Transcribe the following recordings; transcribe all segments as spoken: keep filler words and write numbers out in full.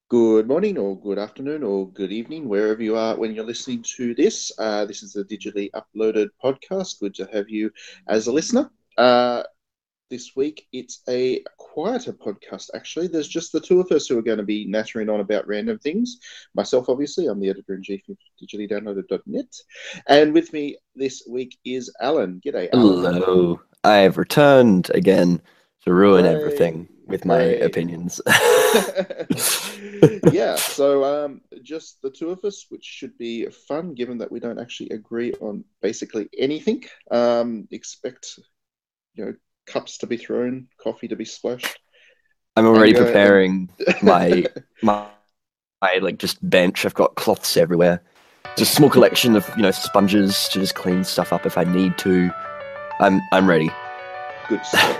Good morning, or good afternoon, or good evening, wherever you are when you're listening to this. Uh, this is a digitally uploaded podcast. Good to have you as a listener. Uh, this week, it's a quieter podcast, actually. There's just the two of us who are going to be nattering on about random things. Myself, obviously, I'm the editor in chief of digitally downloaded dot net. And with me this week is Alan. G'day, Alan. Hello. I have returned again to ruin Hooray! everything with my Hooray! opinions. Yeah, so um, just the two of us, which should be fun given that we don't actually agree on basically anything. Um, expect, you know, cups to be thrown, coffee to be splashed, I'm already anger and preparing my my my like just bench. I've got cloths everywhere. Just a small collection of, you know, sponges to just clean stuff up if I need to. I'm I'm ready. good stuff.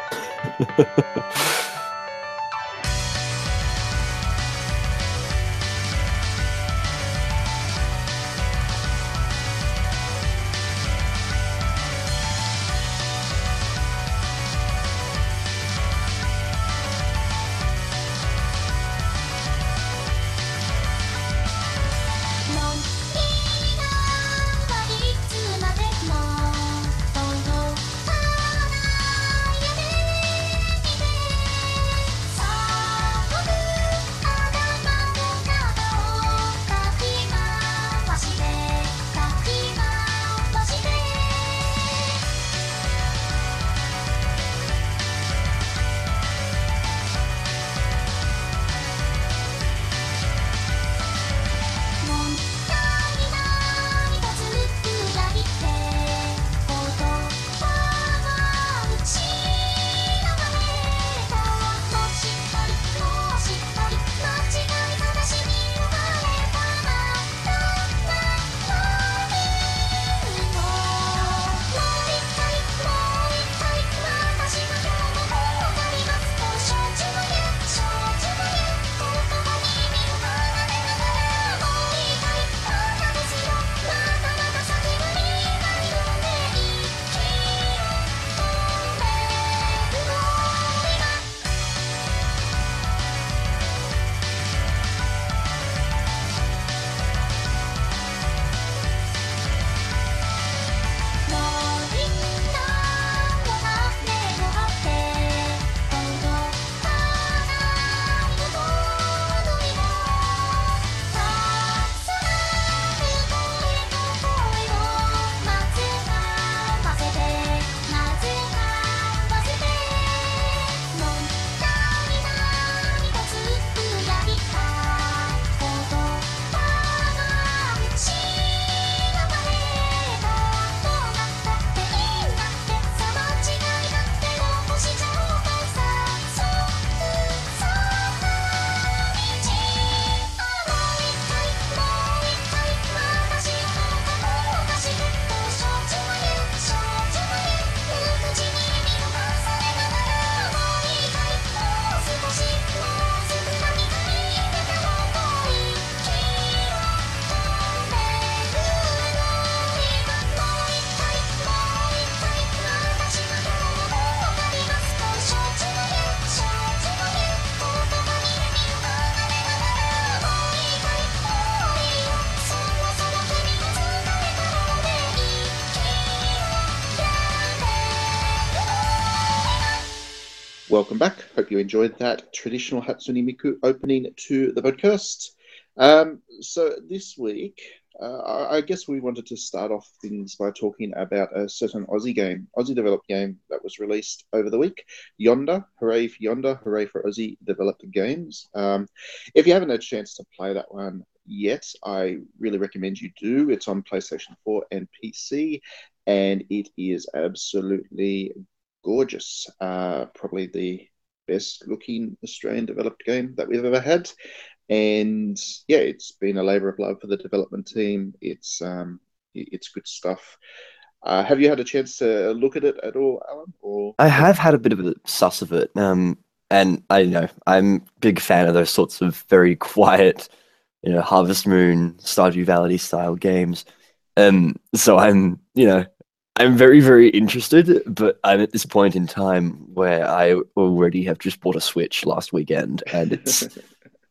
Welcome back. Hope you enjoyed that traditional Hatsune Miku opening to the podcast. Um, so this week, uh, I guess we wanted to start off things by talking about a certain Aussie game, Aussie developed game that was released over the week. Yonder, hooray for Yonder, hooray for Aussie developed games. Um, if you haven't had a chance to play that one yet, I really recommend you do. It's on PlayStation four and P C, and it is absolutely gorgeous. Uh, probably the best looking Australian developed game that we've ever had. And yeah, it's been a labour of love for the development team. It's um, it's good stuff. Uh, have you had a chance to look at it at all, Alan? Or I have had a bit of a suss of it, um, and I you know I'm a big fan of those sorts of very quiet, you know, Harvest Moon, Stardew Valley style games. Um, so I'm, you know, I'm very, very interested, but I'm at this point in time where I already have just bought a Switch last weekend, and it's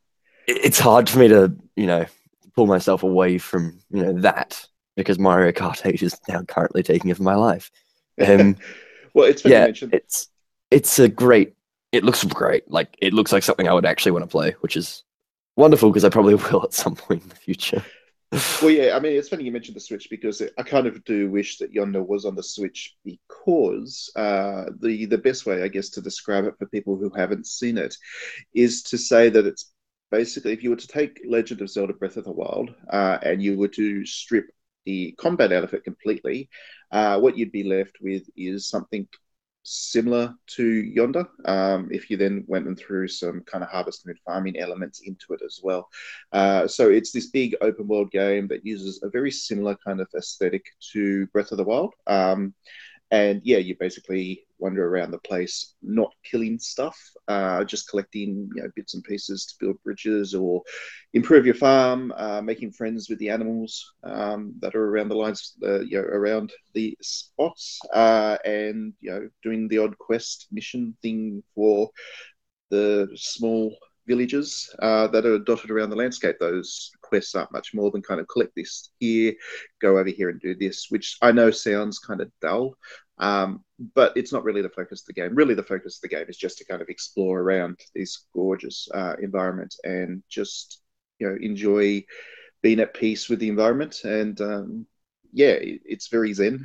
it's hard for me to, you know, pull myself away from, you know, that because Mario Kart eight is now currently taking over my life. Um, Well, it's funny you yeah, mentioned. it's it's a great. It looks great. Like it looks like something I would actually want to play, which is wonderful because I probably will at some point in the future. Well, yeah, I mean, it's funny you mentioned the Switch because I kind of do wish that Yonder was on the Switch because uh, the the best way, I guess, to describe it for people who haven't seen it is to say that it's basically if you were to take Legend of Zelda Breath of the Wild uh, and you were to strip the combat out of it completely, uh, what you'd be left with is something similar to Yonder. Um, if you then went and threw some kind of harvesting and farming elements into it as well. Uh, so it's this big open world game that uses a very similar kind of aesthetic to Breath of the Wild. Um, and yeah, you basically wander around the place, not killing stuff, uh, just collecting you know bits and pieces to build bridges or improve your farm, uh, making friends with the animals um, that are around the lines, uh, you know, around the spots, uh, and you know, doing the odd quest mission thing for the small villages uh, that are dotted around the landscape. Those quests aren't much more than kind of collect this here, go over here and do this, which I know sounds kind of dull, um, but it's not really the focus of the game. Really, the focus of the game is just to kind of explore around this gorgeous uh, environment and just you know enjoy being at peace with the environment. And um, yeah, it, it's very zen.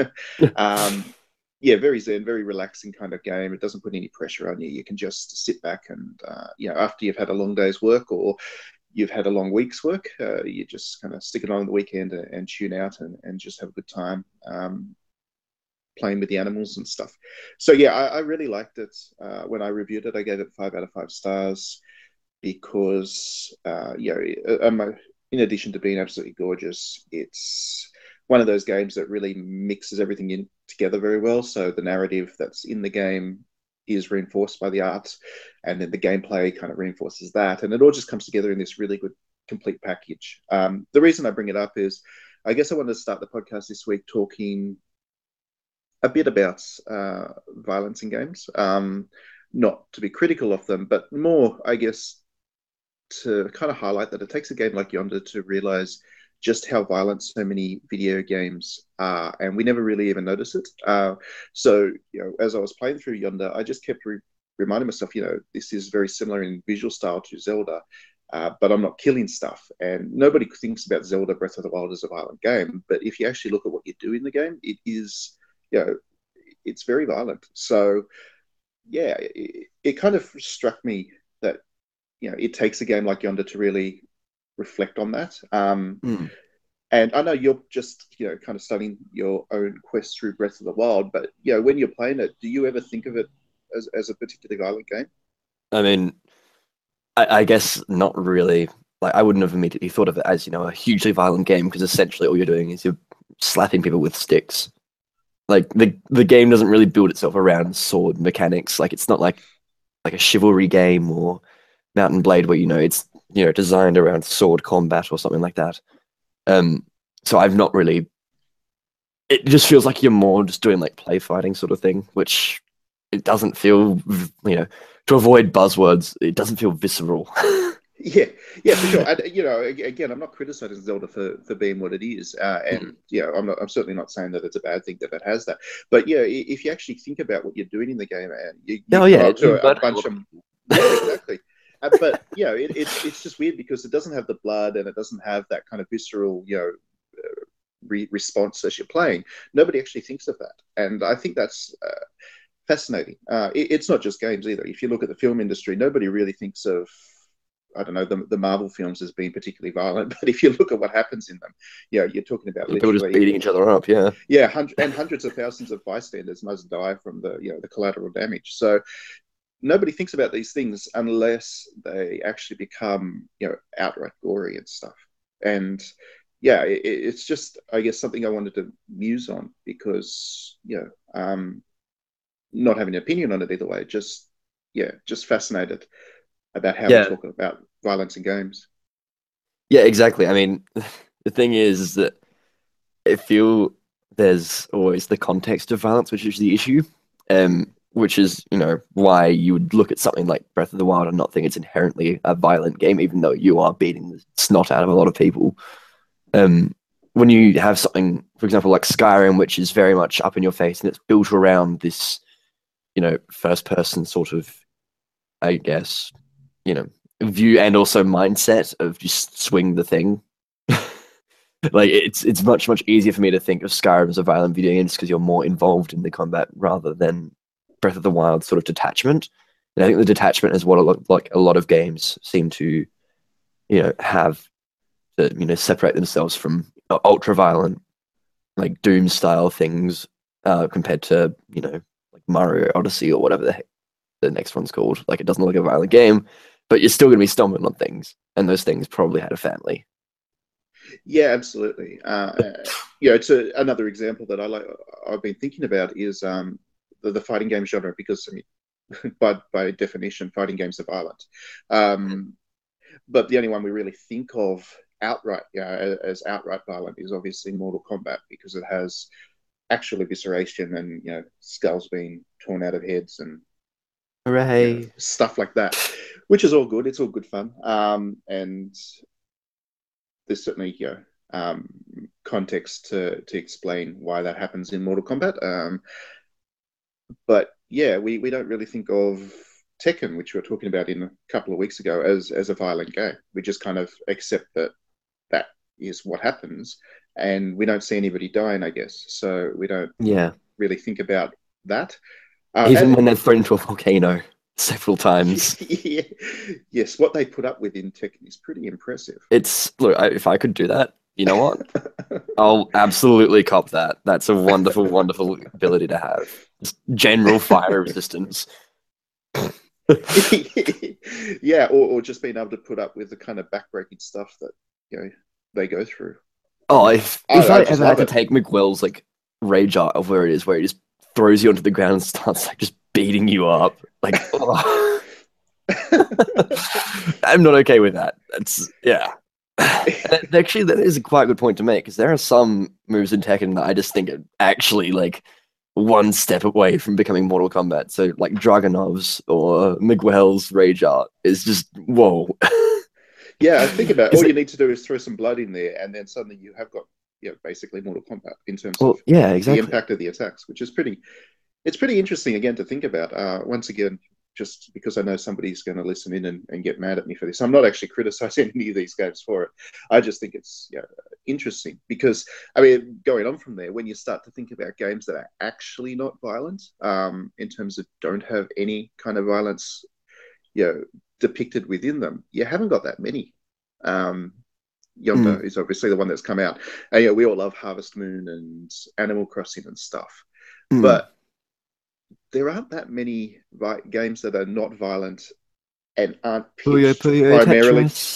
um, yeah, very zen, very relaxing kind of game. It doesn't put any pressure on you. You can just sit back and, uh, you know, after you've had a long day's work or you've had a long week's work, uh, you just kind of stick it on on the weekend and, and tune out and, and just have a good time um, playing with the animals and stuff. So, yeah, I, I really liked it. Uh, when I reviewed it, I gave it five out of five stars because, uh, you know, um, in addition to being absolutely gorgeous, it's one of those games that really mixes everything in together very well. So the narrative that's in the game is reinforced by the art, and then the gameplay kind of reinforces that, and it all just comes together in this really good complete package. Um, the reason I bring it up is, I guess I wanted to start the podcast this week talking a bit about uh, violence in games. Um, not to be critical of them, but more, I guess, to kind of highlight that it takes a game like Yonder to realize just how violent so many video games are, and we never really even notice it. Uh, so, you know, as I was playing through Yonder, I just kept re- reminding myself, you know, this is very similar in visual style to Zelda, uh, but I'm not killing stuff. And nobody thinks about Zelda Breath of the Wild as a violent game, but if you actually look at what you do in the game, it is, you know, it's very violent. So, yeah, it, it kind of struck me that you know it takes a game like Yonder to really reflect on that. Um, Mm. and I know you're just you know kind of studying your own quest through Breath of the Wild, but you know when you're playing it, do you ever think of it as, as a particularly violent game? I mean, I, I guess not really. Like, I wouldn't have immediately thought of it as, you know, a hugely violent game because essentially all you're doing is you're slapping people with sticks. Like the the game doesn't really build itself around sword mechanics. Like it's not like like a chivalry game or Mountain Blade where you know it's you know designed around sword combat or something like that. Um, so I've not really. It just feels like you're more just doing like play fighting sort of thing, which it doesn't feel you know to avoid buzzwords. It doesn't feel visceral. Yeah, yeah, for sure. And you know, again, I'm not criticizing Zelda for, for being what it is, uh, and you know, I'm not, I'm certainly not saying that it's a bad thing that it has that. But yeah, if you actually think about what you're doing in the game, and you, you Oh come yeah, up you to a, a murder a bunch lot of of people. yeah, exactly. Uh, but you know, it, it's it's just weird because it doesn't have the blood and it doesn't have that kind of visceral, you know, uh, re- response as you're playing. Nobody actually thinks of that, and I think that's uh, fascinating. Uh, it, it's not just games either. If you look at the film industry, nobody really thinks of I don't know the, the Marvel films as being particularly violent, but if you look at what happens in them, you know, you're talking about People just literally, beating each other up. Yeah. yeah, hundred, and hundreds of thousands of bystanders must die from the you know the collateral damage. So nobody thinks about these things unless they actually become you know outright gory and stuff. And yeah, it, it's just I guess something I wanted to muse on because you know um, not having an opinion on it either way, just yeah, just fascinated about how we Yeah. talk about violence in games. Yeah. Exactly. I mean, the thing is, is that I feel there's always the context of violence, which is the issue. Um, which is, you know, why you would look at something like Breath of the Wild and not think it's inherently a violent game, even though you are beating the snot out of a lot of people. Um, when you have something, for example, like Skyrim, which is very much up in your face and it's built around this, you know, first person sort of, I guess, you know, view and also mindset of just swing the thing. Like it's it's much much easier for me to think of Skyrim as a violent video game just because you're more involved in the combat rather than Breath of the Wild sort of detachment. And I think the detachment is what a lot like a lot of games seem to, you know, have to, you know, separate themselves from ultra violent like Doom style things uh, compared to, you know, like Mario Odyssey or whatever the heck the next one's called. Like it doesn't look like a violent game, but you're still going to be stomping on things, and those things probably had a family. Yeah, absolutely. Uh, you know, it's a, another example that I like. I've been thinking about is um, the, the fighting game genre because I mean, by by definition, fighting games are violent. Um, but the only one we really think of outright, yeah, you know, as outright violent is obviously Mortal Kombat because it has actual evisceration and you know skulls being torn out of heads and Hooray! You know, stuff like that, which is all good. It's all good fun. Um, and there's certainly you know, um, context to to explain why that happens in Mortal Kombat. Um, but yeah, we, we don't really think of Tekken, which we were talking about in a couple of weeks ago, as as a violent game. We just kind of accept that that is what happens, and we don't see anybody dying, I guess. So we don't yeah really think about that. Uh, Even and, when they're thrown into a volcano several times. yeah, yes, what they put up with in Tekken is pretty impressive. It's look, I, if I could do that, you know what? I'll absolutely cop that. That's a wonderful, wonderful ability to have. Just general fire resistance. Yeah, or, or just being able to put up with the kind of backbreaking stuff that you know they go through. Oh, if I, if I I, just ever had love to it. take Miguel's like rage art of where it is, where he just throws you onto the ground and starts like just beating you up, like oh. I'm not okay with that. That's yeah. And actually, that is a quite good point to make because there are some moves in Tekken that I just think are actually like one step away from becoming Mortal Kombat. So like Dragunov's or Miguel's rage art is just whoa. Yeah, I think about it. Is All you it, need to do is throw some blood in there, and then suddenly you have got you know, basically Mortal Kombat in terms of well, yeah, the exactly. impact of the attacks, which is pretty. It's pretty interesting again to think about. Uh, once again, just because I know somebody's going to listen in and, and get mad at me for this, I'm not actually criticizing any of these games for it. I just think it's yeah, interesting because I mean, going on from there, when you start to think about games that are actually not violent, um, in terms of don't have any kind of violence, you know, depicted within them, you haven't got that many. Um, Yonder Mm. is obviously the one that's come out, and yeah, we all love Harvest Moon and Animal Crossing and stuff, Mm. but there aren't that many vi- games that are not violent and aren't Puyo pitched Puyo primarily. Tetris.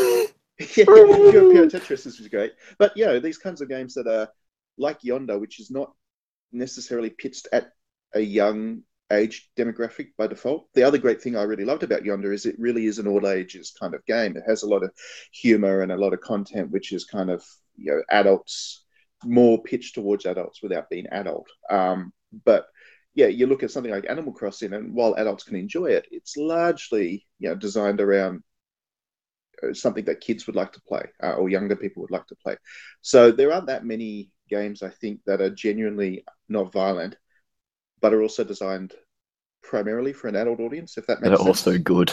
Yeah, Puyo Puyo Tetris is great, but you know these kinds of games that are like Yonder, which is not necessarily pitched at a young age demographic by default. The other great thing I really loved about Yonder is it really is an all ages kind of game. It has a lot of humor and a lot of content, which is kind of you know adults more pitched towards adults without being adult. Um, but yeah, you look at something like Animal Crossing, and while adults can enjoy it, it's largely you know designed around something that kids would like to play uh, or younger people would like to play. So there aren't that many games, I think, that are genuinely not violent, but are also designed primarily for an adult audience, if that They're makes also sense. good.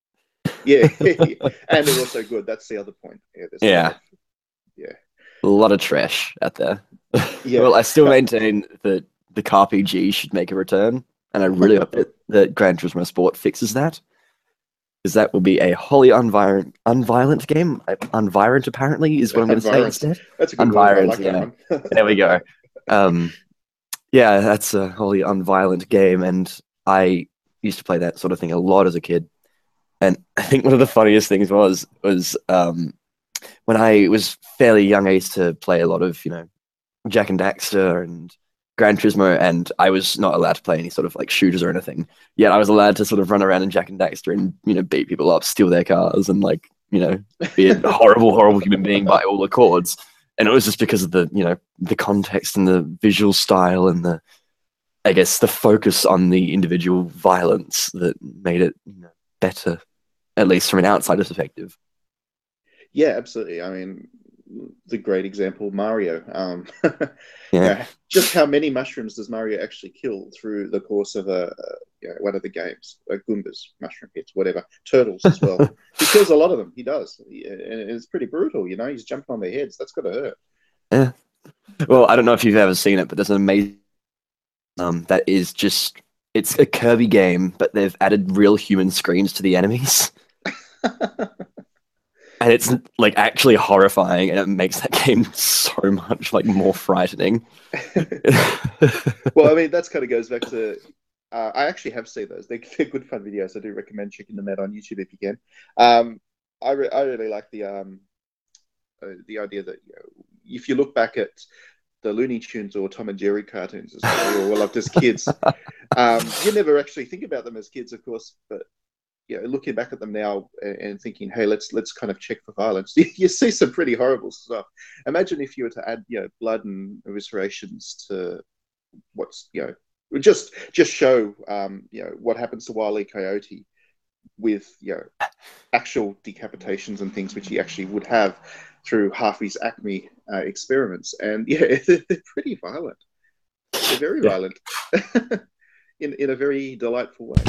Yeah, and they're also good. That's the other point. Yeah, there's a Yeah. lot of, yeah, A lot of trash out there. yeah. Well, I still maintain that the C A R P G should make a return, and I really hope that, that Gran Turismo Sport fixes that, because that will be a wholly unviolent, unviolent game. Unviolent, apparently, is what I'm going to say Environs. instead. That's a good word. I like yeah. that one. There we go. Um, yeah, that's a wholly unviolent game, and I used to play that sort of thing a lot as a kid. And I think one of the funniest things was was um, when I was fairly young, I used to play a lot of you know Jak and Daxter and Gran Turismo, and I was not allowed to play any sort of like shooters or anything. Yet I was allowed to sort of run around in Jak and Daxter and you know beat people up, steal their cars, and like you know be a horrible, horrible human being by all accords. And it was just because of the you know the context and the visual style and the I guess the focus on the individual violence that made it, you know, better, at least from an outsider's perspective. Yeah, absolutely. I mean, the great example, Mario. Um, Yeah. yeah, just how many mushrooms does Mario actually kill through the course of a, a you know, one of the games? Uh, Goombas, mushroom hits, whatever, turtles as well. He kills a lot of them. He does, and it's pretty brutal. You know, he's jumping on their heads. That's got to hurt. Yeah. Well, I don't know if you've ever seen it, but there's an amazing um that is just it's a Kirby game, but they've added real human screams to the enemies. And it's like actually horrifying, and it makes that game so much like more frightening. Well, I mean, that's kind of goes back to. Uh, I actually have seen those. They're, they're good fun videos. I do recommend checking them out on YouTube if you can. Um, I re- I really like the um uh, the idea that, you know, if you look back at the Looney Tunes or Tom and Jerry cartoons, as well, we all loved as kids. Um, you never actually think about them as kids, of course, but, you know, looking back at them now and, and thinking, hey, let's let's kind of check for violence. You, you see some pretty horrible stuff. Imagine if you were to add, you know, blood and eviscerations to what's, you know, just just show, um, you know, what happens to Wile E. Coyote with, you know, actual decapitations and things which he actually would have through Harvey's Acme uh, experiments. And yeah, they're, they're pretty violent. They're very Yeah. violent in in a very delightful way.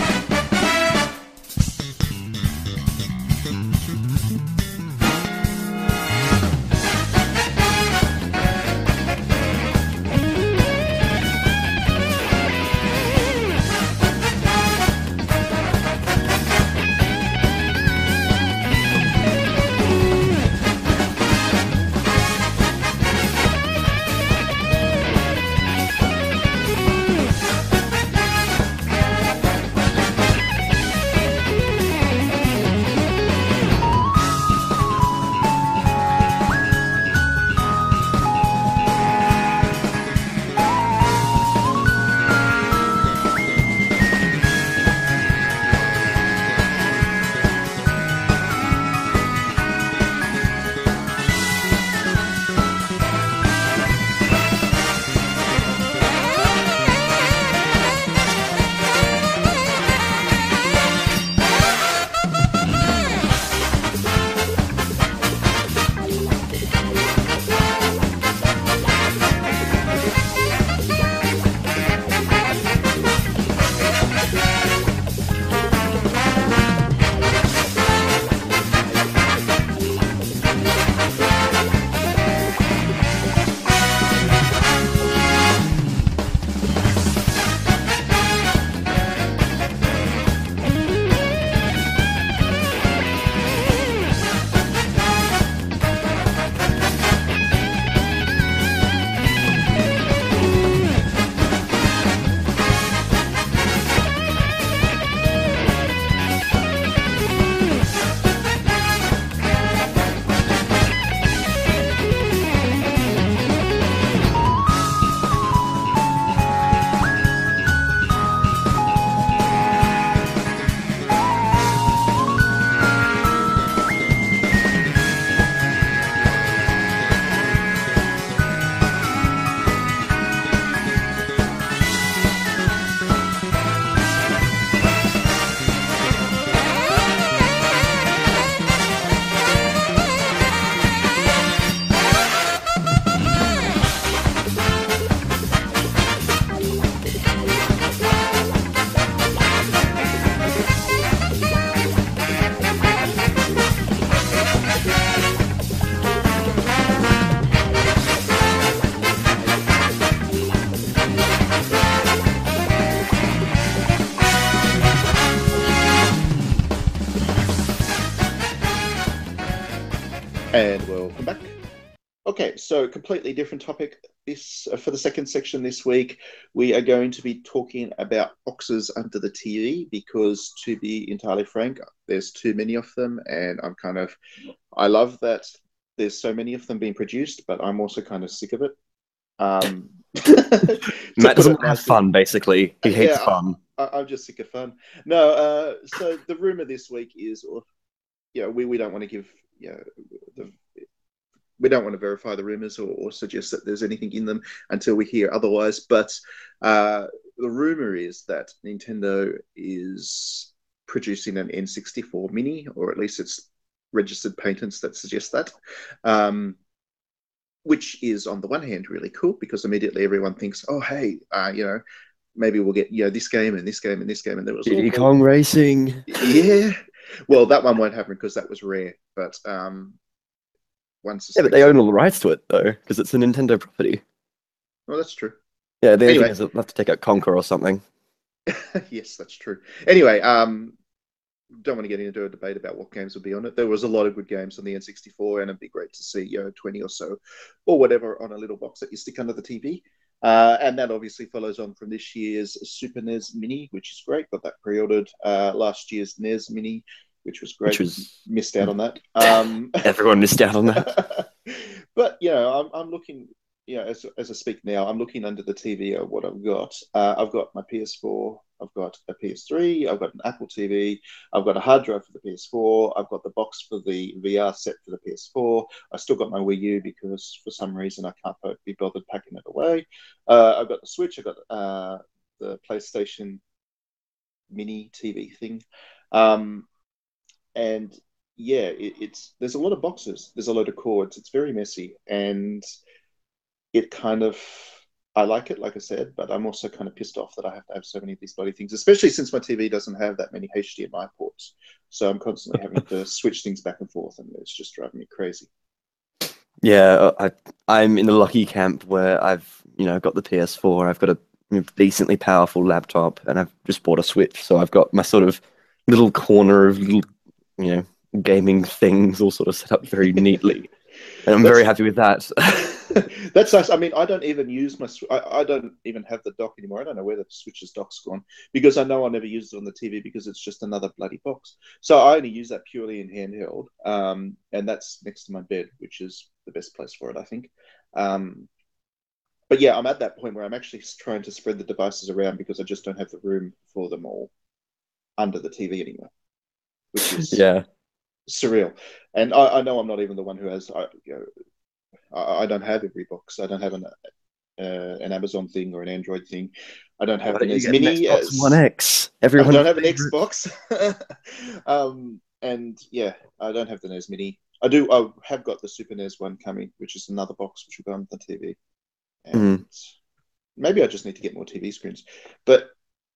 And welcome back. Okay, so completely different topic. This uh, for the second section this week, we are going to be talking about boxes under the T V because, to be entirely frank, there's too many of them, and I'm kind of, I love that there's so many of them being produced, but I'm also kind of sick of it. Um, Matt doesn't have fun, basically. He hates yeah, fun. I, I'm just sick of fun. No, uh, so the rumor this week is, or you know, we, we don't want to give, you know, the, we don't want to verify the rumors or, or suggest that there's anything in them until we hear otherwise. But uh, the rumor is that Nintendo is producing an N sixty-four Mini, or at least it's registered patents that suggest that. Um, which is on the one hand really cool because immediately everyone thinks, oh, hey, uh, you know, maybe we'll get, you know, this game and this game and this game. And there was Diddy all, Kong Racing. Yeah. Well, that one won't happen because that was rare. But um, once Yeah, but they own all the rights to it though, because it's a Nintendo property. Well, that's true. Yeah, the only Anyway. thing is they'll have to take out Conquer or something. Yes, that's true. Anyway, um, don't want to get into a debate about what games will be on it. There was a lot of good games on the N sixty-four, and it'd be great to see, you know, twenty or so, or whatever, on a little box that you stick under the T V. Uh, and that obviously follows on from this year's Super N E S Mini, which is great. Got that pre-ordered. Uh, last year's N E S Mini, which was great. Which was... Missed out on that. Um, Everyone missed out on that. But, you know, I'm, I'm looking... You know, as, as I speak now, I'm looking under the T V at what I've got. Uh, I've got my P S four, I've got a P S three, I've got an Apple T V, I've got a hard drive for the P S four, I've got the box for the V R set for the P S four. I still got my Wii U because for some reason I can't be bothered packing it away. Uh, I've got the Switch, I've got uh, the PlayStation Mini T V thing. Um, and yeah, it, it's there's a lot of boxes, there's a lot of cords, it's very messy, and it kind of, I like it, like I said, but I'm also kind of pissed off that I have to have so many of these bloody things, especially since my T V doesn't have that many H D M I ports. So I'm constantly having to switch things back and forth, and it's just driving me crazy. Yeah, I, I'm in the lucky camp where I've, you know, got the P S four, I've got a decently powerful laptop, and I've just bought a Switch. So I've got my sort of little corner of little, you know, gaming things all sort of set up very neatly. And I'm That's, very happy with that. That's nice. I mean, I don't even use my. I, I don't even have the dock anymore. I don't know where the Switch's dock's gone because I know I'll never use it on the T V because it's just another bloody box. So I only use that purely in handheld, um, and that's next to my bed, which is the best place for it, I think. Um, but yeah, I'm at that point where I'm actually trying to spread the devices around because I just don't have the room for them all under the T V anymore, which is yeah. surreal. And I, I know I'm not even the one who has. I, you know, I, I don't have every box. I don't have an uh, an Amazon thing or an Android thing. I don't have an N E S Mini. Xbox as, One X. Everyone I don't have an Xbox. um, and yeah, I don't have the N E S Mini. I do. I have got the Super N E S one coming, which is another box which will go on the T V. And mm. maybe I just need to get more T V screens, but.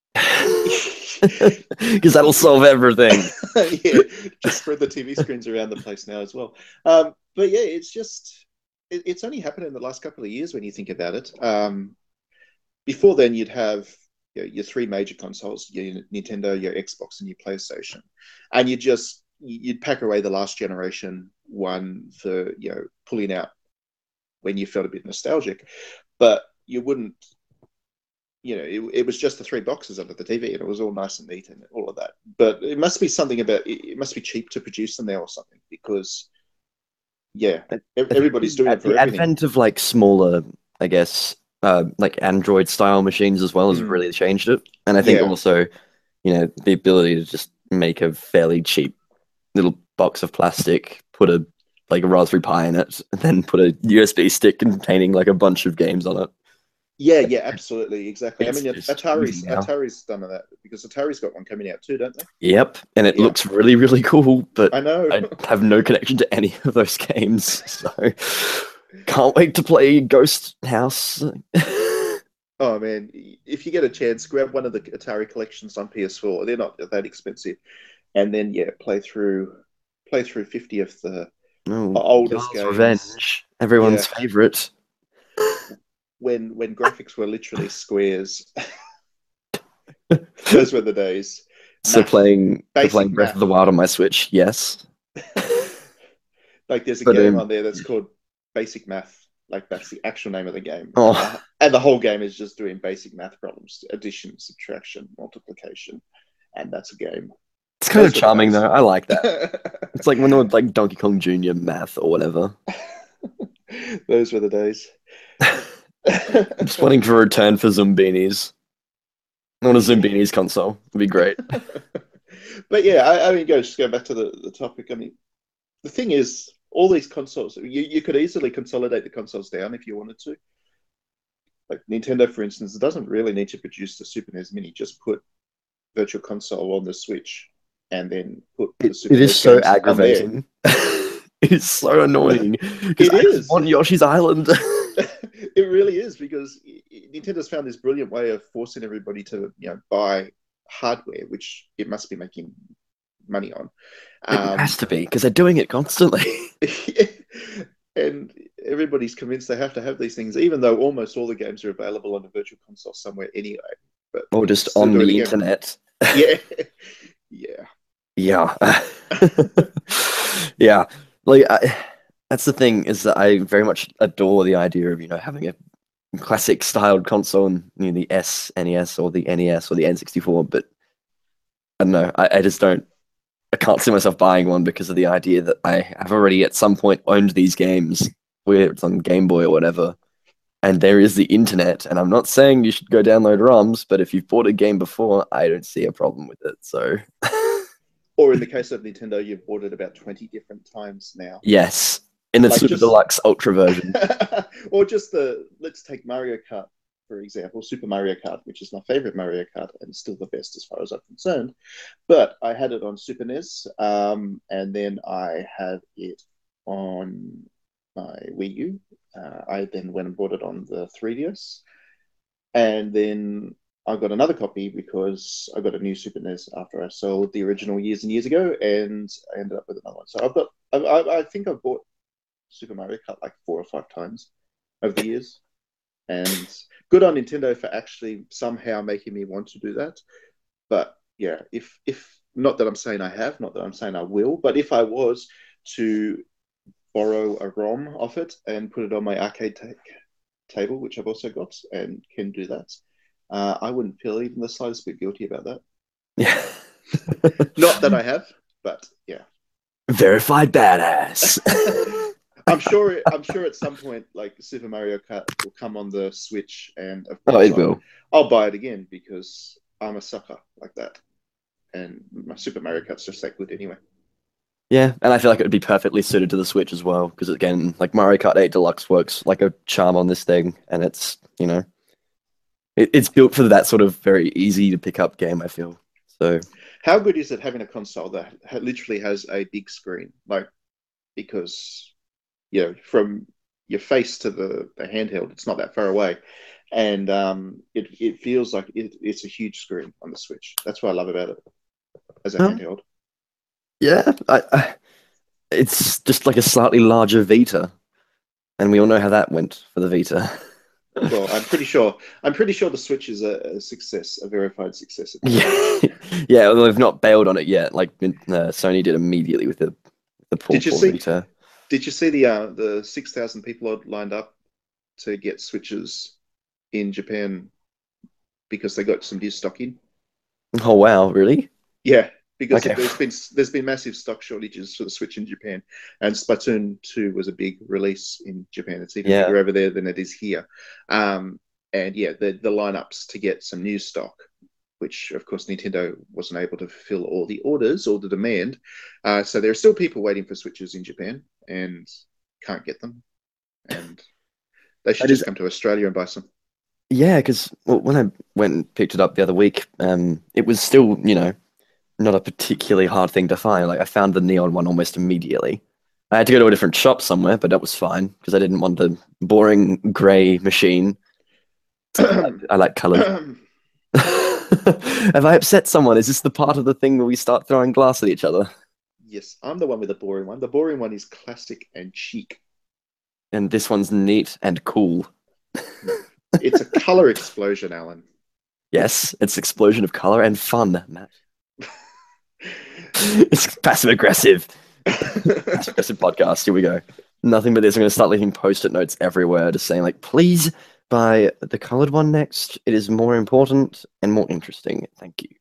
Because that'll solve everything. Yeah, just spread the T V screens around the place now as well. Um, but yeah, it's just it, it's only happened in the last couple of years when you think about it. Um, before then, you'd have you know, your three major consoles: your Nintendo, your Xbox, and your PlayStation, and you just you'd pack away the last generation one for you know pulling out when you felt a bit nostalgic, but you wouldn't. You know, it, it was just the three boxes under the T V, and it was all nice and neat and all of that. But it must be something about it, it must be cheap to produce them now or something because, yeah, everybody's doing At it for the everything. Advent of like smaller, I guess, uh, like Android style machines as well has mm. really changed it. And I think yeah. also, you know, the ability to just make a fairly cheap little box of plastic, put a like a Raspberry Pi in it, and then put a U S B stick containing like a bunch of games on it. Yeah, yeah, absolutely, exactly. It's I mean, Atari's Atari's done that because Atari's got one coming out too, don't they? Yep, and it yeah. looks really, really cool. But I know I have no connection to any of those games, so can't wait to play Ghost House. Oh man, if you get a chance, grab one of the Atari collections on P S four. They're not that expensive, and then yeah, play through play through fifty of the oh, oldest games. Revenge, everyone's yeah. favorite. When when graphics were literally squares, those were the days. So math. playing, so playing Breath math. of the Wild on my Switch, yes. Like there's a but, game um, on there that's called Basic Math. Like that's the actual name of the game. Oh. And the whole game is just doing basic math problems: addition, subtraction, multiplication, and that's a game. It's kind those of charming though. I like that. It's like when they were like Donkey Kong Junior math or whatever. Those were the days. I'm just wanting to return for Zombinis. I want a Zombinis console. It'd be great. But yeah, I, I mean, go just go back to the, the topic. I mean, the thing is, all these consoles, you, you could easily consolidate the consoles down if you wanted to. Like Nintendo, for instance, doesn't really need to produce the Super N E S Mini. Just put Virtual Console on the Switch, and then put It, the Super it is N E S so games on there. aggravating. It is so annoying because It I just is. want Yoshi's Island. It really is, because Nintendo's found this brilliant way of forcing everybody to, you know, buy hardware, which it must be making money on. It Um, has to be because they're doing it constantly. And everybody's convinced they have to have these things, even though almost all the games are available on a Virtual Console somewhere anyway. But Or just still on do it the again. internet. Yeah, yeah, Yeah. Yeah. Like, I, that's the thing, is that I very much adore the idea of, you know, having a classic styled console and, you know, the S N E S or the N E S or the N sixty-four, but I don't know. I, I just don't. I can't see myself buying one because of the idea that I have already at some point owned these games, whether it's on Game Boy or whatever, and there is the internet. And I'm not saying you should go download ROMs, but if you've bought a game before, I don't see a problem with it. So, Or in the case of Nintendo, you've bought it about twenty different times now. yes, in the Like Super just- Deluxe Ultra version. Or just the, let's take Mario Kart, for example, Super Mario Kart, which is my favorite Mario Kart and still the best as far as I'm concerned. But I had it on Super N E S, um, and then I had it on my Wii U. Uh, I then went and bought it on the three D S. And then I got another copy because I got a new Super N E S after I sold the original years and years ago, and I ended up with another one. So I've got, I, I, I think I've bought Super Mario Kart like four or five times over the years. And good on Nintendo for actually somehow making me want to do that. But yeah, if if not that I'm saying I have, not that I'm saying I will, but if I was to borrow a ROM off it and put it on my arcade ta- table, which I've also got and can do that, uh, I wouldn't feel even the slightest bit guilty about that. Yeah. Not that I have, but yeah. Verified badass. I'm sure. I'm sure at some point, like Super Mario Kart will come on the Switch, and of Oh, course, it I'll, will. I'll buy it again because I'm a sucker like that, and my Super Mario Kart's just that good anyway. Yeah, and I feel like it would be perfectly suited to the Switch as well, because again, like Mario Kart eight Deluxe works like a charm on this thing, and it's, you know, it, it's built for that sort of very easy to pick up game, I feel. So, How good is it having a console that ha- literally has a big screen? Like, because you know, from your face to the, the handheld, it's not that far away, and um, it it feels like it, it's a huge screen on the Switch. That's what I love about it as a Um, handheld. yeah, I, I, it's just like a slightly larger Vita, and we all know how that went for the Vita. Well, I'm pretty sure. I'm pretty sure the Switch is a, a success, a verified success. Yeah, yeah, although they've not bailed on it yet, like uh, Sony did immediately with the the Did you Portable see? Vita. Did you see the uh, the six thousand people lined up to get Switches in Japan because they got some new stock in? Oh wow, really? Yeah, because Okay. there's been there's been massive stock shortages for the Switch in Japan, and Splatoon two was a big release in Japan. It's even Yeah. bigger over there than it is here. Um, and yeah, the the lineups to get some new stock, which of course Nintendo wasn't able to fulfill all the orders or the demand. Uh, so there are still people waiting for Switches in Japan and can't get them, and they should That just is- come to Australia and buy some. Yeah, because well, when I went and picked it up the other week, um, it was still, you know, not a particularly hard thing to find. Like I found the neon one almost immediately. I had to go to a different shop somewhere, but that was fine because I didn't want the boring grey machine. I like, I like colours. Have I upset someone? Is this the part of the thing where we start throwing glass at each other? Yes, I'm the one with the boring one. The boring one is classic and chic. And this one's neat and cool. It's a color explosion, Alan. Yes, it's explosion of color and fun, Matt. It's passive aggressive. Passive aggressive podcast. Here we go. Nothing but this. I'm going to start leaving post-it notes everywhere, just saying like, please buy the colored one next. It is more important and more interesting. Thank you.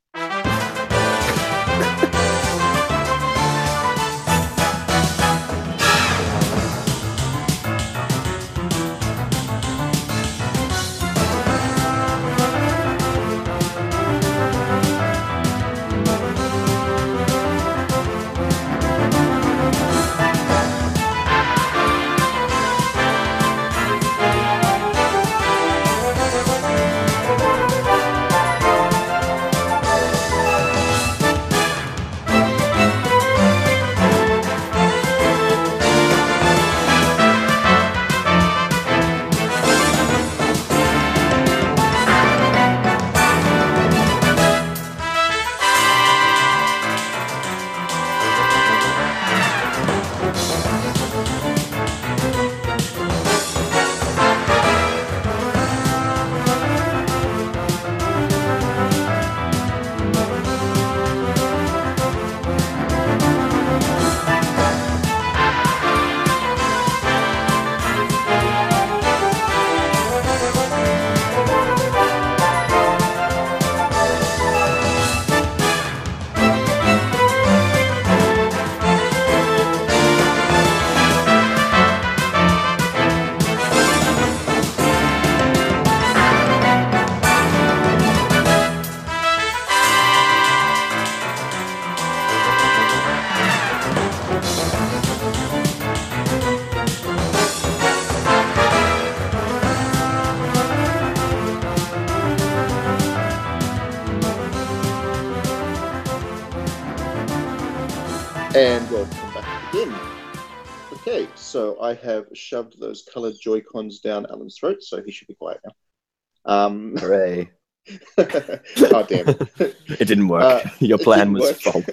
begin. Okay, so I have shoved those coloured Joy-Cons down Alan's throat, so he should be quiet now. Um, Hooray. oh, damn. It didn't work. Uh, Your it plan didn't was work. fault.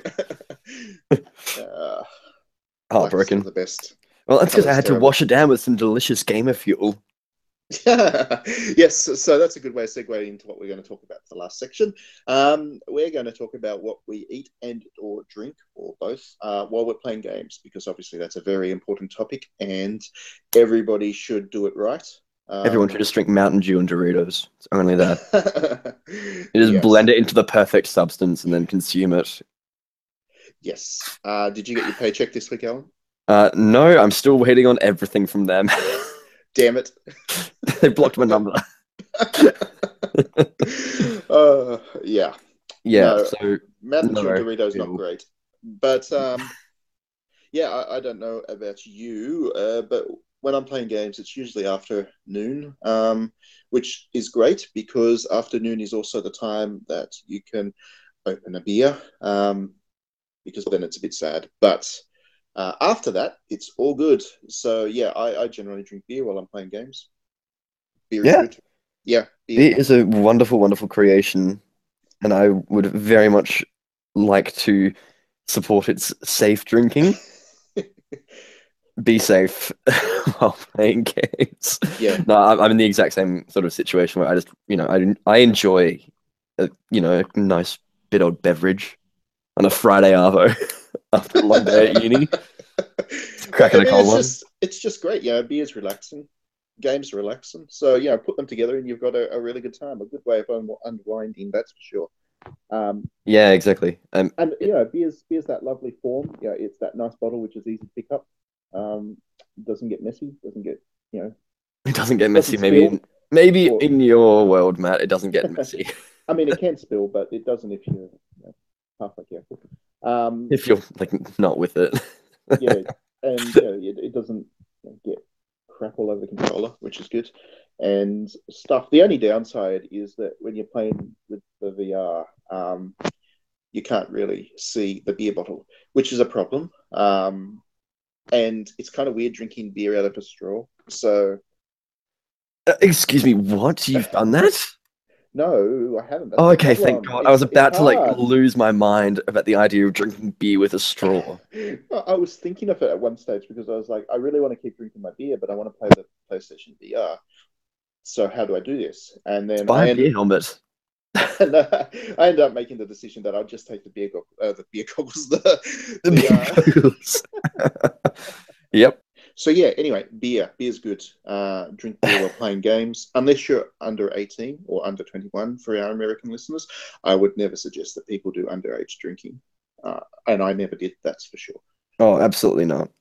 uh, Heartbroken. the best. Well, that's because I Colour's had to terrible. wash it down with some delicious gamer fuel. Yes, so that's a good way of segueing into what we're going to talk about for the last section. Um, we're going to talk about what we eat and or drink, or both, uh, while we're playing games, because obviously that's a very important topic, and everybody should do it right. Um, Everyone should just drink Mountain Dew and Doritos. It's only that. You just yes. blend it into the perfect substance and then consume it. Yes. Uh, did you get your paycheck this week, Alan? Uh, no, I'm still waiting on everything from them. Damn it. They blocked my number. uh, yeah. Yeah, No, so Mountain Dew no, and Doritos not ew. great. But um, yeah, I, I don't know about you, uh, but when I'm playing games, it's usually after noon, um, which is great because afternoon is also the time that you can open a beer, um, because then it's a bit sad. But uh, after that, it's all good. So yeah, I, I generally drink beer while I'm playing games. Beer is Yeah. good. Yeah, beer. It is a wonderful, wonderful creation, and I would very much like to support its safe drinking. Be safe while playing games. Yeah. No, I'm I'm in the exact same sort of situation where I just, you know, I I enjoy, a, you know, a nice bit old beverage on a Friday arvo after a long day at uni. Cracking I a mean, cold it's one. just it's just great. Yeah, beer's relaxing, games are relaxing. So yeah, put them together and you've got a, a really good time. A good way of un- unwinding, that's for sure. Um, Yeah, exactly. Um, and you know, beer's beer's that lovely form. Yeah, it's that nice bottle which is easy to pick up. Um, doesn't get messy. Doesn't get you know. it doesn't get messy. Doesn't Maybe, spill. in, maybe Or, in your world, Matt, it doesn't get messy. I mean, it can spill, but it doesn't if you're you know, halfway careful. Um, If you're like not with it. yeah, and you know, it, it doesn't you know, get crap all over the controller, which is good. And stuff. The only downside is that when you're playing with the V R, um, you can't really see the beer bottle, which is a problem. Um, and it's kind of weird drinking beer out of a straw. So, Uh, excuse me, what? You've done that? no, I haven't. That's Oh, the okay, thank problem. God. I It's was it's about to like hard. lose my mind about the idea of drinking beer with a straw. I was thinking of it at one stage because I was like, I really want to keep drinking my beer, but I want to play the PlayStation V R. So how do I do this? And then Buy I a ended, beer helmet. and, uh, I ended up making the decision that I'd just take the beer, go- uh, the beer goggles, the, The the beer uh... goggles. Yep. So yeah. Anyway, beer, beer's good. Uh, drink beer while playing games, unless you're under eighteen or under twenty-one. For our American listeners, I would never suggest that people do underage drinking, uh, and I never did. That's for sure. Oh, absolutely not.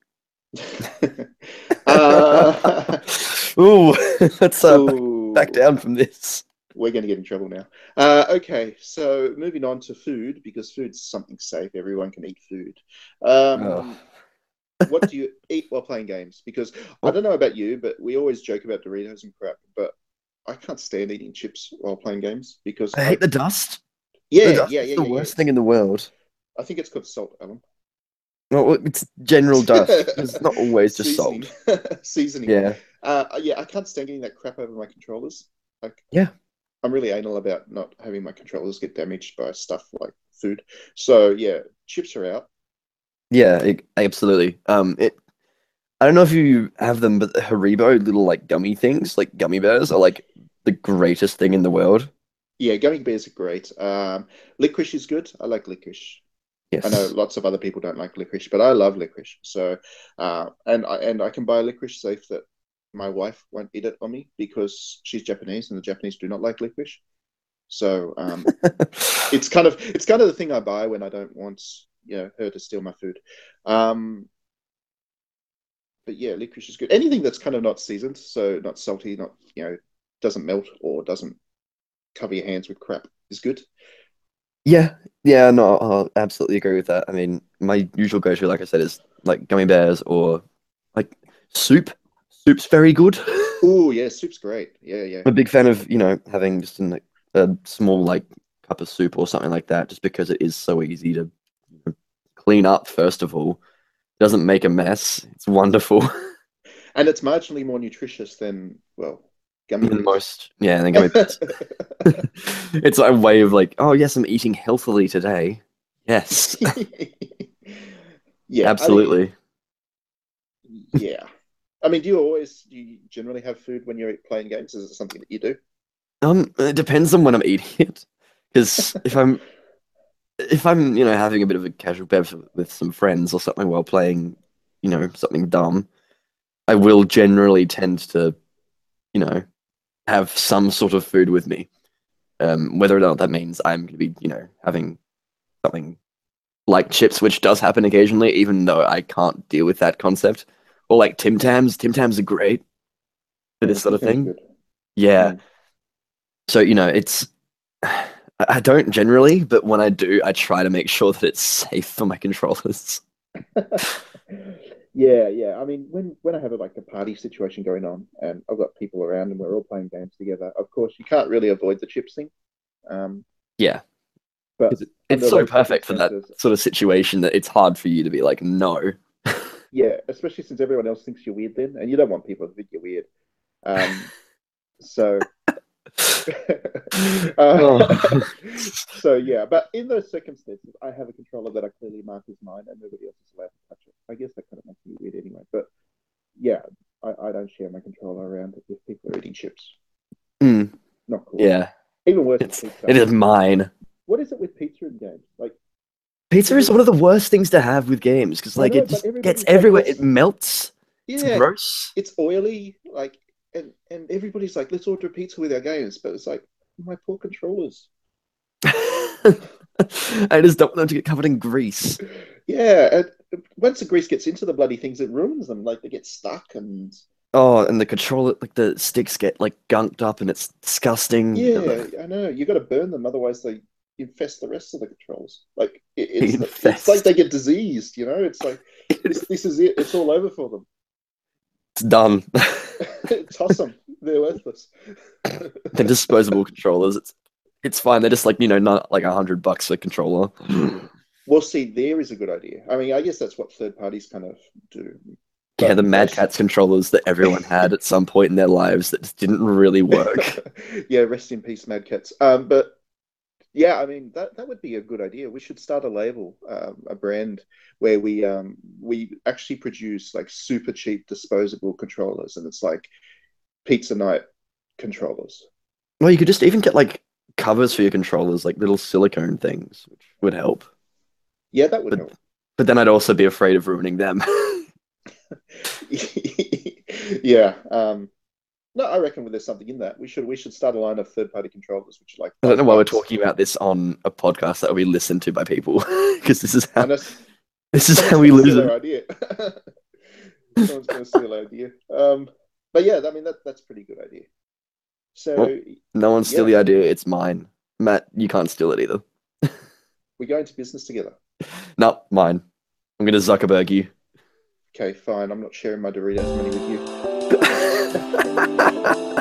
uh, Ooh, let's uh, back, ooh. back down from this. We're going to get in trouble now. Uh, okay, so moving on to food, because food's something safe. Everyone can eat food. Um, Oh. what do you eat while playing games? Because I don't know about you, but we always joke about Doritos and crap, but I can't stand eating chips while playing games because I I, hate the dust. yeah, The dust yeah, is yeah, the yeah, worst yeah. thing in the world. I think it's called salt, Alan. Well, it's general dust. It's not always just Seasoning, salt. seasoning. Yeah. Uh, yeah, I can't stand getting that crap over my controllers. Like, Yeah. I'm really anal about not having my controllers get damaged by stuff like food. So yeah, chips are out. Yeah, it, absolutely. Um, it. I don't know if you have them, but the Haribo little like gummy things, like gummy bears, are like the greatest thing in the world. Yeah, gummy bears are great. Um, licorice is good. I like licorice. I know Yes. lots of other people don't like licorice, but I love licorice. So, uh, and I and I can buy licorice safe that my wife won't eat it on me because she's Japanese and the Japanese do not like licorice. So, um, it's kind of it's kind of the thing I buy when I don't want you know her to steal my food. Um, but yeah, licorice is good. Anything that's kind of not seasoned, so not salty, not you know doesn't melt or doesn't cover your hands with crap is good. Yeah, yeah, no, I'll absolutely agree with that. I mean, my usual go-to, like I said, is like gummy bears or like soup. Soup's very good. Oh yeah, soup's great. Yeah, yeah. I'm a big fan of, you know, having just an, a small like cup of soup or something like that, just because it is so easy to you know, clean up, first of all. doesn't make a mess. It's wonderful. And it's marginally more nutritious than, well, gummy Than bears. most, yeah, than gummy bears. It's a way of like, oh yes, I'm eating healthily today. Yes, Yeah, I absolutely. mean, yeah. I mean, do you always do you generally have food when you're playing games? Is it something that you do? Um, it depends on when I'm eating it. Because if I'm if I'm, you know, having a bit of a casual bev with some friends or something while playing, you know, something dumb, I will generally tend to, you know, have some sort of food with me. Um, whether or not that means I'm going to be, you know, having something like chips, which does happen occasionally, even though I can't deal with that concept. Or like Tim Tams. Tim Tams are great for Mm, this sort of Tim's thing. good. Yeah. Mm. So, you know, it's I I don't generally, but when I do, I try to make sure that it's safe for my controllers. Yeah, yeah. I mean, when when I have a, like a party situation going on, and I've got people around, and we're all playing games together. Of course, you can't really avoid the chips thing. Um, Yeah. but 'Cause it- It's under so those perfect for that circumstances, sort of situation that it's hard for you to be like, no. yeah, especially since everyone else thinks you're weird, then, and you don't want people to think you're weird. Um, so, uh, Oh. so yeah. But in those circumstances, I have a controller that I clearly mark as mine, and nobody else is allowed to touch it. I guess that kind of makes me weird anyway. But yeah, I, I don't share my controller around if people are eating chips. Mm, Not cool. yeah. Even worse with It's pizza. it is mine. What is it with pizza in games? Like, Pizza is every, one of the worst things to have with games because I like know, it but just gets everybody's like, everywhere. It let's, melts. It's yeah, gross. it's oily, like, and and everybody's like, let's order pizza with our games, but it's like my poor controllers. I just don't want them to get covered in grease. Yeah, and once the grease gets into the bloody things, it ruins them. Like they get stuck, and Oh, and the controller, like the sticks get like gunked up and it's disgusting. yeah, I know you got to burn them, otherwise they infest the rest of the controls. Like it, it's it's like Infest. they get diseased, you know. It's like this this is it. It's all over for them. It's done. Toss them. They're worthless. They're disposable controllers. It's it's fine. They're just like, you know, not like a hundred bucks a controller. Well, see, there is a good idea. I mean, I guess that's what third parties kind of do. Yeah, the But Mad most, Catz controllers that everyone had at some point in their lives that just didn't really work. yeah, rest in peace, Mad Cats. Um, but yeah, I mean that that would be a good idea. We should start a label, um, a brand where we um we actually produce like super cheap disposable controllers, and it's like pizza night controllers. Well, you could just even get like covers for your controllers, like little silicone things, which would help. Yeah, that would But help. but then I'd also be afraid of ruining them. Yeah. Um, no, I reckon there's something in that. We should we should start a line of third party controllers, which are like I don't know five why we're bucks. talking about this on a podcast that will be listened to by people, because this is how And this is how someone's we going to lose steal our it. idea. Someone's going to steal our idea. Um, but yeah, I mean that that's a pretty good idea. Well, So no one steal yeah, the idea. It's mine. Matt, you can't steal it either. we go into business together. No, mine. I'm gonna Zuckerberg you. Okay, fine. I'm not sharing my Doritos money with you.